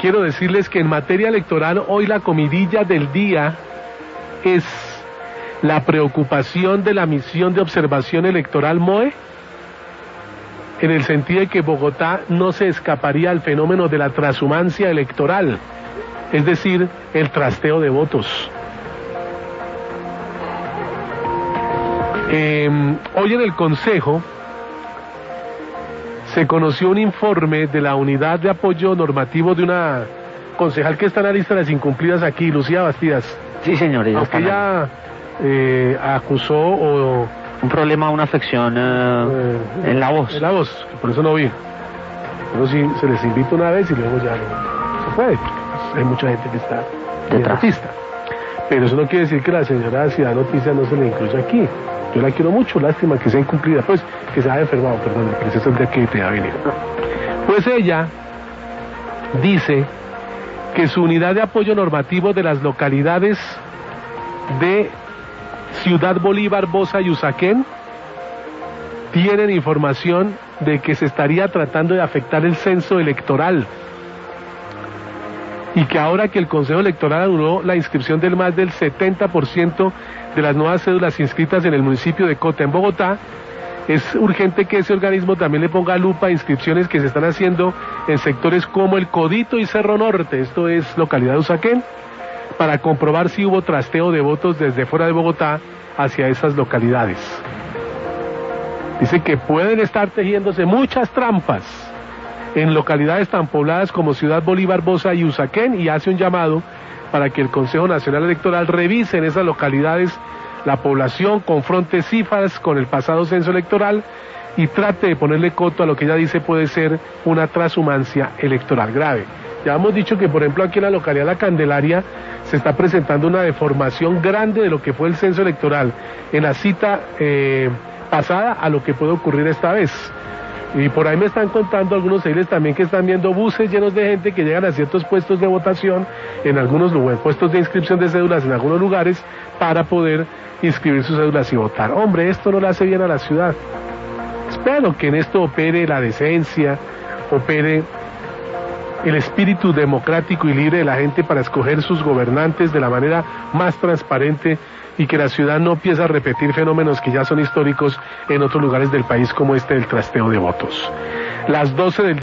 quiero decirles que en materia electoral hoy la comidilla del día es la preocupación de la misión de observación electoral MOE, en el sentido de que Bogotá no se escaparía al fenómeno de la transhumancia electoral, es decir, el trasteo de votos. Hoy en el Consejo se conoció un informe de la Unidad de Apoyo Normativo de una concejal que está en la lista de las incumplidas aquí, Lucía Bastidas. Sí, señor. Aunque ella acusó un problema, una afección en la voz. En la voz, por eso no vi. Pero sí, se les invita una vez y luego ya no se puede, porque hay mucha gente que está detrás. Pero eso no quiere decir que la señora Ciudad Noticias no se le incluya aquí. Yo la quiero mucho, lástima que sea incumplida, pues, que se haya enfermado, perdón, el proceso es de que te ha venido. Pues ella dice que su unidad de apoyo normativo de las localidades de Ciudad Bolívar, Bosa y Usaquén tienen información de que se estaría tratando de afectar el censo electoral y que ahora que el Consejo Electoral anuló la inscripción del más del 70% de las nuevas cédulas inscritas en el municipio de Cota, en Bogotá, es urgente que ese organismo también le ponga lupa a inscripciones que se están haciendo en sectores como el Codito y Cerro Norte, esto es localidad de Usaquén, para comprobar si hubo trasteo de votos desde fuera de Bogotá hacia esas localidades. Dice que pueden estar tejiéndose muchas trampas en localidades tan pobladas como Ciudad Bolívar, Bosa y Usaquén, y hace un llamado para que el Consejo Nacional Electoral revise en esas localidades la población, confronte cifras con el pasado censo electoral y trate de ponerle coto a lo que ella dice puede ser una transhumancia electoral grave. Ya hemos dicho que, por ejemplo, aquí en la localidad La Candelaria se está presentando una deformación grande de lo que fue el censo electoral en la cita pasada a lo que puede ocurrir esta vez. Y por ahí me están contando algunos ediles también que están viendo buses llenos de gente que llegan a ciertos puestos de votación, en algunos lugares, puestos de inscripción de cédulas en algunos lugares, para poder inscribir sus cédulas y votar. Hombre, esto no le hace bien a la ciudad. Espero que en esto opere la decencia, opere el espíritu democrático y libre de la gente para escoger sus gobernantes de la manera más transparente y que la ciudad no empiece a repetir fenómenos que ya son históricos en otros lugares del país como este del trasteo de votos. Las 12 del